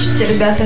Слушайте, ребята.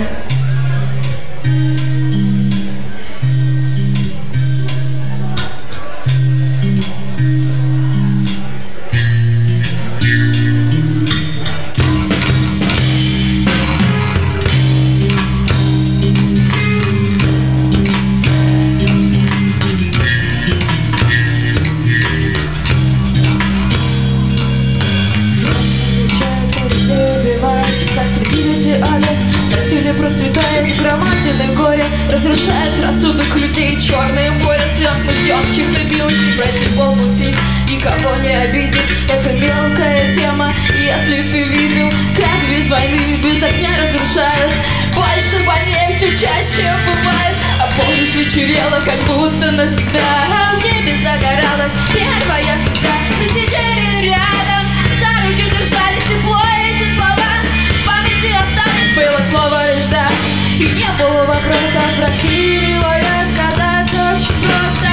Процветает громадное горе, разрушает рассудок людей. Черное море слез мы ждем чьих-то не пройти полпути, никого не обидеть. Это мелкая тема, если ты видел, как без войны, без огня разрушают. Больше больнее все чаще бывает. А помнишь, вечерело, как будто навсегда. В небе загоралась первая звезда. Мы сидели рядом, за руки держались, тепло эти слова. В памяти остались, было слово лишь да. И не было вопроса, прости, милая, сказать очень просто.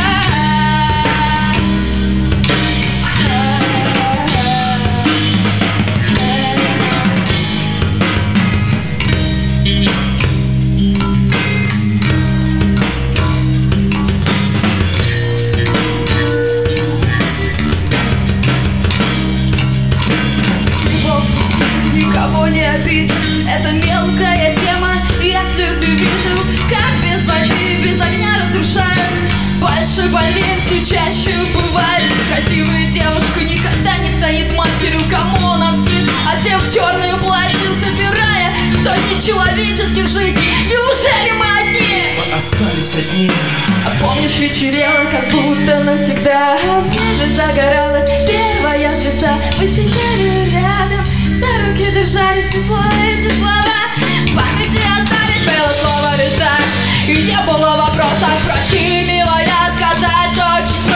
Никого не обидеть, это мелкая тема. Если ты видел, как без войны, без огня разрушают. Больше больнее все чаще бывает. Красивая девушка никогда не станет матерью, кому она вслед, одев черное платье, собирая сотни человеческих жизней. Неужели мы одни? Мы остались одни. А помнишь, вечерело, как будто навсегда. В небе загоралась первая звезда. Мы сидели рядом, за руки держались, тепло эти слова. В памяти остались, было слово лишь да. И не было вопросов, прости, милая, сказать очень